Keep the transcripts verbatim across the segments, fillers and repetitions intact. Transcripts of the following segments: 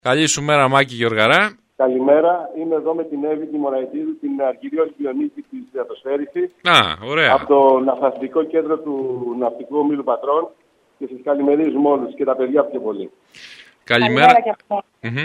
Καλή σου μέρα, Μάκη Γεωργαρά. Καλημέρα. Είμαι εδώ με την Εύη Τιμωραϊτίδου, την Αργυρία Ολυμπιονίκη της Διατοσφαίρησης. Α, ωραία. Από το Ναυταστικό Κέντρο του Ναυτικού Ομίλου Πατρών. Και σας καλημερίζουμε όλους και τα παιδιά πιο πολύ. Καλημέρα. Καλημέρα και mm-hmm.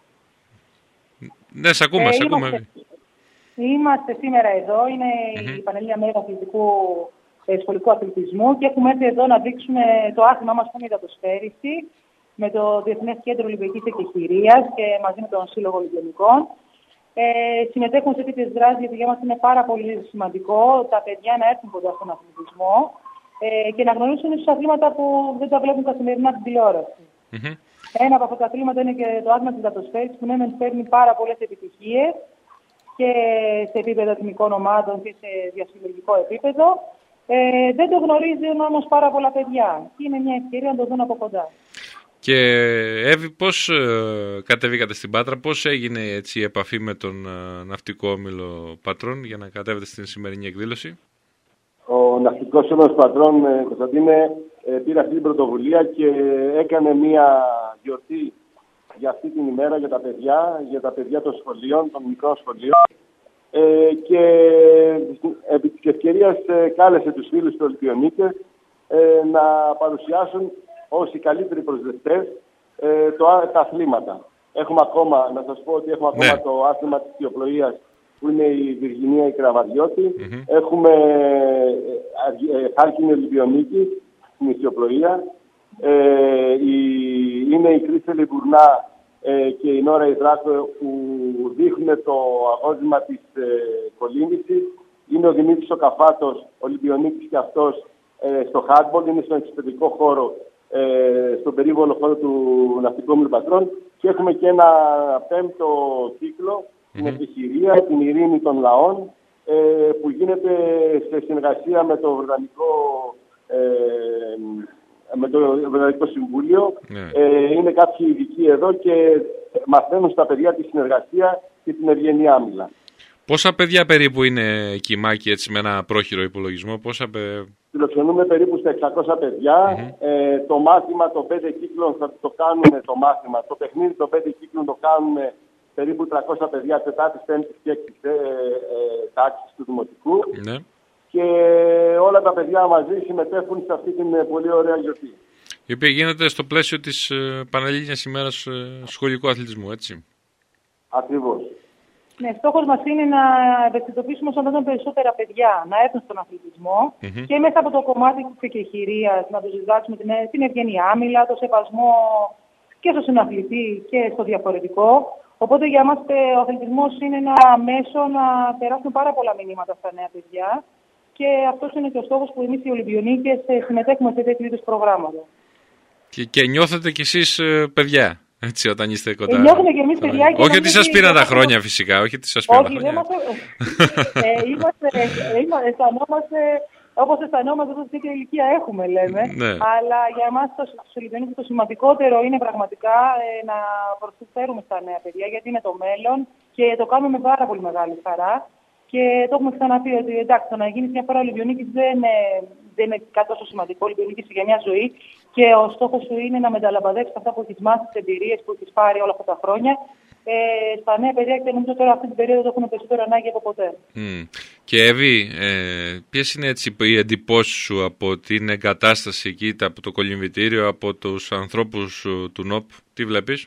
Ναι, σε ακούμε, ε, σε ακούμε. Είμαστε, είμαστε σήμερα εδώ. Είναι mm-hmm. η Πανελλήνια Μέρα Αθλητικού ε, Σχολικού Αθλητισμού και έχουμε έρθει εδώ να δείξουμε το άθλημά μας που είναι η Διατοσφαίριση με το Διεθνές Κέντρο Ολυμπιακής Εκεχηρίας και μαζί με τον Σύλλογο Ολυμπιονικών. Ε, συμμετέχουν σε τέτοιες δράσεις γιατί για μας είναι πάρα πολύ σημαντικό τα παιδιά να έρθουν κοντά στον αθλητισμό ε, και να γνωρίσουν ίσως αθλήματα που δεν τα βλέπουν καθημερινά στην τηλεόραση. Mm-hmm. Ένα από αυτά τα αθλήματα είναι και το άθλημα της Διατοσφαίρισης που ναι, φέρνει πάρα πολλές επιτυχίες και σε επίπεδο εθνικών ομάδων και σε διασυλλογικό επίπεδο. Ε, δεν το γνωρίζουν όμως πάρα πολλά παιδιά και είναι μια ευκαιρία να το δουν από κοντά. Και Εύη, πώς ε, κατεβήκατε στην Πάτρα, πώς έγινε έτσι, η επαφή με τον ε, Ναυτικό Όμιλο Πατρών για να κατέβετε στην σημερινή εκδήλωση? Ο Ναυτικός Όμιλος Πατρών, ε, Κωνσταντίνε, ε, πήρε αυτή την πρωτοβουλία και έκανε μια γιορτή για αυτή την ημέρα για τα παιδιά, για τα παιδιά των σχολείων, των μικρών σχολείων. Ε, και επί της ευκαιρίας ε, κάλεσε τους φίλους του Ολυμπιονίκες ε, να παρουσιάσουν ως οι καλύτεροι προσδευτές ε, το, τα αθλήματα. Έχουμε ακόμα, να σας πω ότι έχουμε ακόμα ναι. το άθλημα της ιδιοπλοείας που είναι η Βιργινία η Κραβαριώτη. Mm-hmm. Έχουμε ε, ε, Χάρκινη Ολυμπιονίκη στην ιδιοπλοεία. Ε, η, είναι η Κρίστελη Μπουρνά ε, και η Νόρα Ιδράκο που δείχνουν το αγώzημα της ε, κολύμβησης. Είναι ο Δημήτρης ο Καφάτος, Ολυμπιονίκης και αυτός ε, στο handball, είναι στον εξωτερικό χώρο, ε, στον περίβολο χώρο του Ναυτικού Ομίλου Πατρών. Και έχουμε και ένα πέμπτο κύκλο, mm-hmm. την Επιχειρία, την Ειρήνη των Λαών, ε, που γίνεται σε συνεργασία με το Βρετανικό ε, με το Ευρωπαϊκό Συμβούλιο. Yeah. Ε, είναι κάποιοι ειδικοί εδώ και μαθαίνουν στα παιδιά τη συνεργασία και την ευγενή άμυλα. Πόσα παιδιά περίπου είναι εκεί, Μάκη, έτσι με ένα πρόχειρο υπολογισμό? Πόσα παι... Φιλοξενούμε περίπου στα εξακόσια παιδιά. Mm-hmm. Ε, το μάθημα των πέντε κύκλων θα το κάνουμε το μάθημα. Το παιχνίδι των πέντε κύκλων το κάνουμε περίπου τριακόσια παιδιά τετάρτης, πέμπτης και έκτης ε, ε, τάξης του Δημοτικού. Mm-hmm. Και όλα τα παιδιά μαζί συμμετέχουν σε αυτή την πολύ ωραία γιορτή. Η οποία γίνεται στο πλαίσιο της ε, Πανελλήνιας ημέρας ε, σχολικού αθλητισμού, έτσι. Ακριβώς. Ναι, στόχος μας είναι να ευαισθητοποιήσουμε όσο δυνατόν περισσότερα παιδιά να έρθουν στον αθλητισμό mm-hmm. και μέσα από το κομμάτι της εκεχηρίας να τους διδάξουμε την, την ευγενή άμυλα, το σεβασμό και στο συναθλητή και στο διαφορετικό. Οπότε για μας ο αθλητισμός είναι ένα μέσο να περάσουν πάρα πολλά μηνύματα στα νέα παιδιά. Και αυτός είναι και ο στόχος που εμείς οι Ολυμπιονίκες συμμετέχουμε σε τέτοιου είδους προγράμματα. Και, και νιώθετε κι εσείς παιδιά, έτσι, όταν είστε κοντά? Ε, νιώθουμε κι εμείς παιδιά. Και όχι ότι σας πήραν τα χρόνια φυσικά, όχι ότι σας πήραν τα χρόνια. Όχι, ε, είμαστε, ε, αισθανόμαστε όπως αισθανόμαστε εδώ στην ηλικία έχουμε, λέμε. Ναι. Αλλά για εμάς τους Ολυμπιονίκες το σημαντικότερο είναι πραγματικά ε, να προσφέρουμε στα νέα παιδιά, γιατί είναι το μέλλον και το κάνουμε με πάρα πολύ μεγάλη χαρά. Και το έχουμε ξαναπεί ότι εντάξει, το να γίνει μια φορά Ολυμπιονίκης δεν, δεν είναι κάτι τόσο σημαντικό. Ολυμπιονίκης για μια ζωή και ο στόχος σου είναι να μεταλαμπαδεύσεις αυτά που έχεις μάθει, τις εμπειρίες που έχεις πάρει όλα αυτά τα χρόνια. Ε, στα νέα παιδιά και νομίζω τώρα αυτή την περίοδο το έχουν περισσότερο ανάγκη από ποτέ. Mm. Και Εύη, ε, ποιες είναι έτσι οι εντυπώσεις σου από την εγκατάσταση εκεί, από το κολυμβητήριο, από τους ανθρώπους του ΝΟΠ, τι βλέπεις?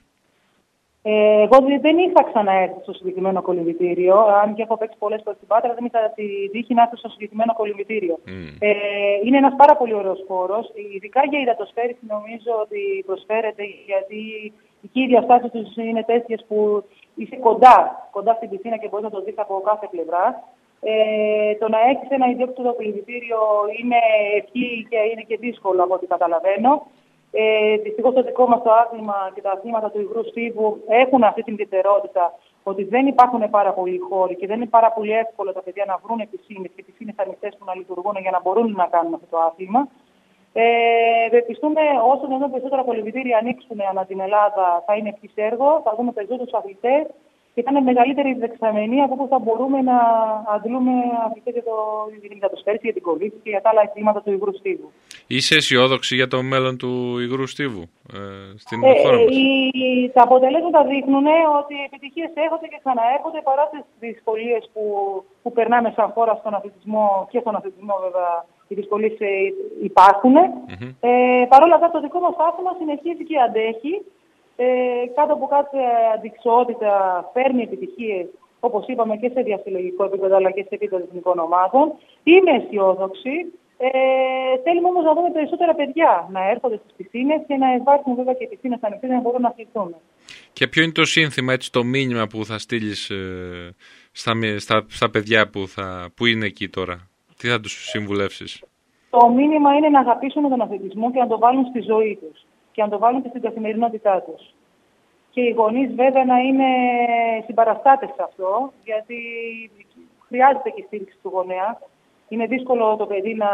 Ε, εγώ δεν είχα ξαναέρθει στο συγκεκριμένο κολυμβητήριο. Αν και έχω παίξει πολλές φορές στην Πάτρα, δεν είχα τη τύχη να έρθω στο συγκεκριμένο κολυμβητήριο. Mm. Ε, είναι ένας πάρα πολύ ωραίος χώρος. Ειδικά για η υδατοσφαίριση νομίζω ότι προσφέρεται, γιατί εκεί οι διαστάσεις τους είναι τέτοιες που είσαι κοντά, κοντά στην πισίνα και μπορείς να το δεις από κάθε πλευρά. Ε, το να έχεις ένα ιδιόκτητο κολυμβητήριο είναι ευχή και είναι και δύσκολο από ό,τι καταλαβαίνω. Ε, δυστυχώς το δικό μας το άθλημα και τα αθλήματα του υγρού στίβου έχουν αυτή την ιδιαιτερότητα ότι δεν υπάρχουν πάρα πολλοί χώροι και δεν είναι πάρα πολύ εύκολο τα παιδιά να βρουν πισίνες και πισίνες ανοιχτές που να λειτουργούν για να μπορούν να κάνουν αυτό το άθλημα. Ε, ευελπιστούμε όσο δυνατόν περισσότερα κολυμβητήρια ανοίξουν ανά την Ελλάδα θα είναι ευχής έργο, θα δούμε περισσότερους αθλητές και ήταν μεγαλύτερη δεξαμενή από όπου θα μπορούμε να αντλούμε αθλητές για, το, για την κατοσφαίριση, για την κολύμβηση και για τα άλλα εκκλήματα του υγρού στίβου. Είσαι αισιόδοξη για το μέλλον του υγρού στίβου ε, στην ε, χώρα μας? Ε, τα αποτελέσματα δείχνουν ότι οι επιτυχίες έρχονται και ξαναέρχονται παρά τις δυσκολίες που, που περνάμε σαν χώρα στον αθλητισμό και στον αθλητισμό βέβαια. Οι δυσκολίες υπάρχουν. Mm-hmm. Ε, Παρ' όλα αυτά, το δικό μας άθλημα συνεχίζει και αντέχει. Ε, κάτω από κάθε αντικσότητα φέρνει επιτυχίες, όπως είπαμε, και σε διασυλλογικό επίπεδο αλλά και σε επίπεδο εθνικών ομάδων. Είμαι αισιόδοξη. Ε, θέλουμε όμως να δούμε περισσότερα παιδιά να έρχονται στις πισίνες και να υπάρχουν βέβαια και πισίνες ανοιχτές να μπορούν να αθληθούν. Και ποιο είναι το σύνθημα, έτσι, το μήνυμα που θα στείλεις ε, στα, στα, στα παιδιά που, θα, που είναι εκεί τώρα? Τι θα τους συμβουλεύσεις? Το μήνυμα είναι να αγαπήσουν τον αθλητισμό και να το βάλουν στη ζωή τους και να το βάλουν και στην καθημερινότητά τους. Και οι γονείς βέβαια να είναι συμπαραστάτες σε αυτό, γιατί χρειάζεται και η στήριξη του γονέα. Είναι δύσκολο το παιδί να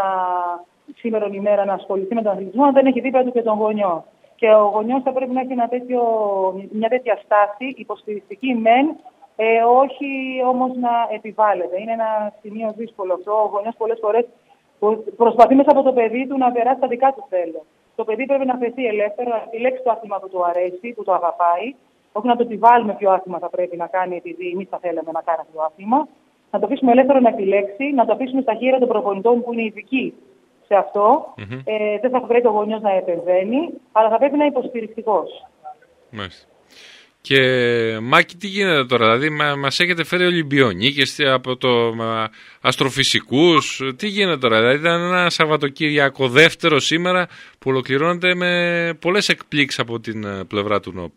σήμερα ημέρα να ασχοληθεί με τον αθλητισμό αν δεν έχει δίπλα του και τον γονιό. Και ο γονιός θα πρέπει να έχει ένα τέτοιο, μια τέτοια στάση υποστηρικτική μεν, ε, όχι όμως να επιβάλλεται. Είναι ένα σημείο δύσκολο αυτό. Ο γονιός πολλές φορές προσπαθεί μέσα από το παιδί του να περάσει τα δικά του θέλω. Το παιδί πρέπει να αφαιθεί ελεύθερο, να επιλέξει το άθλημα που του αρέσει, που το αγαπάει, όχι να το επιβάλλουμε ποιο άθλημα θα πρέπει να κάνει, επειδή εμείς θα θέλαμε να κάνει αυτό το άθλημα. Να το αφήσουμε ελεύθερο να επιλέξει, να το αφήσουμε στα χέρια των προπονητών που είναι ειδικοί σε αυτό. Mm-hmm. Ε, δεν θα πρέπει ο γονιός να επεμβαίνει, αλλά θα πρέπει να είναι υποστηρικτικός. Μάλιστα. Και Μάκη, τι γίνεται τώρα? Δηλαδή μα, μας έχετε φέρει Ολυμπιονίκες από το μα, αστροφυσικούς. Τι γίνεται τώρα? Δηλαδή ήταν ένα Σαββατοκύριακο δεύτερο σήμερα που ολοκληρώνεται με πολλές εκπλήξεις από την πλευρά του ΝΟΠ.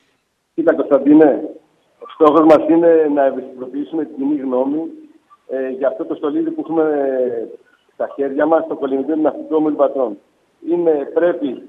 Κοίτα Κωνσταντίνε, ο στόχος μας είναι να ευαισθητοποιήσουμε την κοινή γνώμη ε, για αυτό το στολίδι που έχουμε στα χέρια μας, το κολυμβητήριο ναυτικού όμιλου Πατρών. Είναι, πρέπει...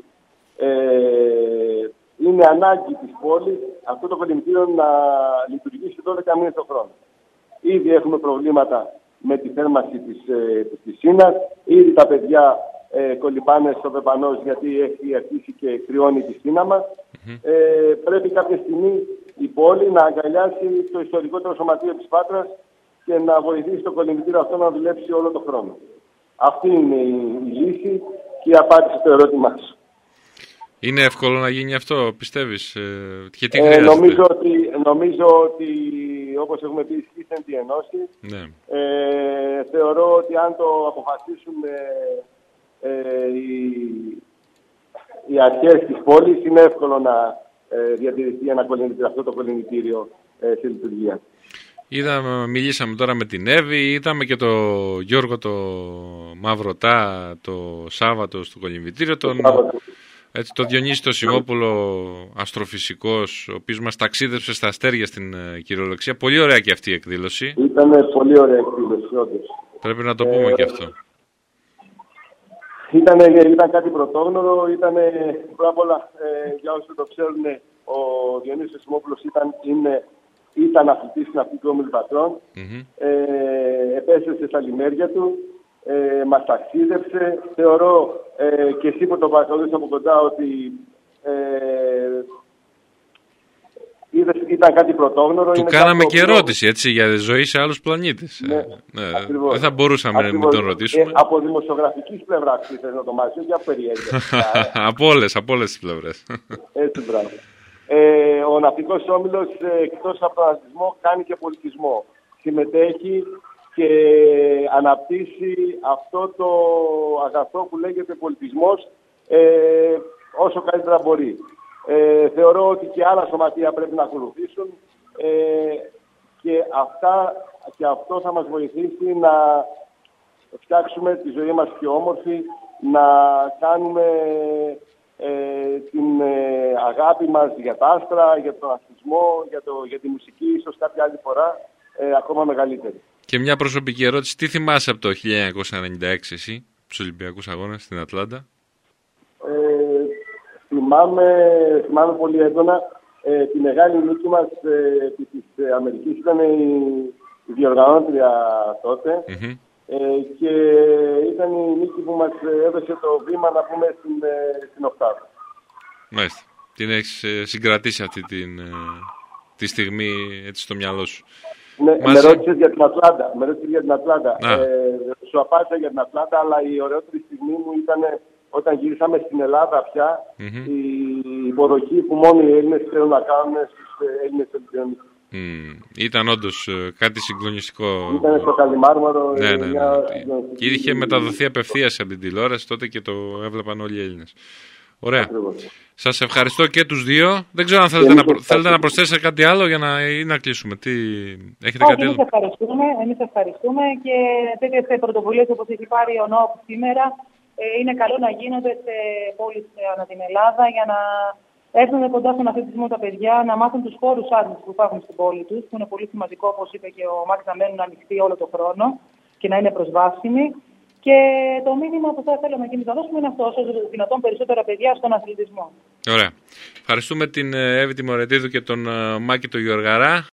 Ε, Είναι ανάγκη της πόλης αυτό το κολυμβητήριο να λειτουργήσει δώδεκα μήνες το χρόνο. Ήδη έχουμε προβλήματα με τη θέρμανση της, ε, της πισίνας. Ήδη τα παιδιά ε, κολυμπάνε στο Πεπανός γιατί έχει αρχίσει και κρυώνει η πισίνα μας. Mm-hmm. Ε, πρέπει κάποια στιγμή η πόλη να αγκαλιάσει το ιστορικότερο σωματείο της Πάτρας και να βοηθήσει το κολυμβητήριο αυτό να δουλέψει όλο τον χρόνο. Αυτή είναι η, η λύση και η απάντηση στο ερώτημά σου. Είναι εύκολο να γίνει αυτό, πιστεύεις? Ε, και τι ε, νομίζω, ότι, νομίζω ότι, όπως έχουμε πει, ισχύσαν τη ενώση. Ναι. Ε, θεωρώ ότι αν το αποφασίσουν ε, ε, οι, οι αρχές της πόλης, είναι εύκολο να ε, διατηρηθεί ένα κολυμβητήριο, αυτό το κολυμβητήριο ε, σε λειτουργία. Είδαμε, μιλήσαμε τώρα με την Εύη, είδαμε και το Γιώργο το Μαυρωτά το Σάββατο στο κολυμβητήριο. Τον... Έτσι, το Διονύση το Σιμόπουλο, αστροφυσικός, ο οποίος μας ταξίδεψε στα αστέρια στην uh, κυριολεξία. Πολύ ωραία και αυτή η εκδήλωση. Ήταν πολύ ωραία εκδήλωση, όντως. Πρέπει να το πούμε ε, και αυτό. Ήταν, ήταν κάτι πρωτόγνωρο. Ήταν, πρώτα απ' όλα, ε, για όσοι το ξέρουν, ο Διονύσης Σιμόπουλος ήταν, είναι, ήταν αθλητής στην ναυτικού όμιλου Πατρών. Mm-hmm. Ε, επέστρεψε στα λιμέρια του. Ε, μας ταξίδευσε. Θεωρώ ε, και εσύ που το παρακολουθείς από κοντά ότι ε, είδες, ήταν κάτι πρωτόγνωρο. Του είναι κάναμε και οποίο... ερώτηση, έτσι, για ζωή σε άλλους πλανήτες. Ναι, ναι, δεν θα μπορούσαμε ακριβώς. να μην τον ρωτήσουμε. Ε, από δημοσιογραφικής πλευράς θες να το μάθεις, όχι από περιέργεια. από όλες, από όλες τις πλευρές. Έτσι, μπράβο. Ε, ο ναυτικός όμιλος, ε, εκτός από τον αθλητισμό, κάνει και πολιτισμό. Συμμετέχει και αναπτύσσει αυτό το αγαθό που λέγεται πολιτισμός ε, όσο καλύτερα μπορεί. Ε, θεωρώ ότι και άλλα σωματεία πρέπει να ακολουθήσουν ε, και, αυτά, και αυτό θα μας βοηθήσει να φτιάξουμε τη ζωή μας πιο όμορφη, να κάνουμε ε, την ε, αγάπη μας για τα άστρα, για τον αθλητισμό, για, το, για τη μουσική, ίσως κάποια άλλη φορά ε, ακόμα μεγαλύτερη. Και μια προσωπική ερώτηση, τι θυμάσαι από το χίλια εννιακόσια ενενήντα έξι εσύ, τους Ολυμπιακούς Αγώνες στην Ατλάντα? Ε, θυμάμαι, θυμάμαι πολύ έντονα ε, τη μεγάλη νίκη μας ε, της ε, Αμερικής. Ήταν η, η διοργανώτρια τότε mm-hmm. ε, και ήταν η νίκη που μας έδωσε το βήμα να πούμε στην, ε, στην οκτάδα. Μάλιστα. Την έχεις ε, συγκρατήσει αυτή την, ε, τη στιγμή έτσι στο μυαλό σου. Ναι, Μαζί... με ρώτησες για την Ατλάντα. Με ρώτησες για την Ατλάντα. Ε, σου απάντησα για την Ατλάντα, αλλά η ωραιότερη στιγμή μου ήταν όταν γύρισαμε στην Ελλάδα πια, mm-hmm. η υποδοχή που μόνο οι Έλληνες θέλουν να κάνουν στους Έλληνες Ολυμπιονίκους. Mm. Ήταν όντως κάτι συγκλονιστικό. Ήταν στο Καλιμάρμαρο. Ναι, ναι, ναι. Και είχε μεταδοθεί απευθείας από την τηλεόραση τότε και το έβλεπαν όλοι οι Έλληνες. Ωραία. Ακριβώς. Σας ευχαριστώ και τους δύο. Δεν ξέρω αν θέλετε, να, προ... θέλετε να προσθέσετε κάτι άλλο για να, ή να κλείσουμε. Τι... Έχετε Όχι, κάτι άλλο? Εμείς ευχαριστούμε, εμείς ευχαριστούμε και τέτοιες πρωτοβουλίες όπως έχει πάρει ο ΝΟΠ σήμερα ε, είναι καλό να γίνονται σε πόλεις ανά την Ελλάδα για να έρθουν κοντά στον αθλητισμό τα παιδιά, να μάθουν τους χώρους άδειας που υπάρχουν στην πόλη τους, που είναι πολύ σημαντικό, όπως είπε και ο Μάκης, να μένουν ανοιχτοί όλο τον χρόνο και να είναι προσβάσιμοι. Και το μήνυμα που θα θέλαμε και εμείς να δώσουμε είναι αυτό, όσο δυνατόν περισσότερα παιδιά στον αθλητισμό. Ωραία. Ευχαριστούμε την Εύη Τιμωρετίδου και τον Μάκη τον Γεωργαρά.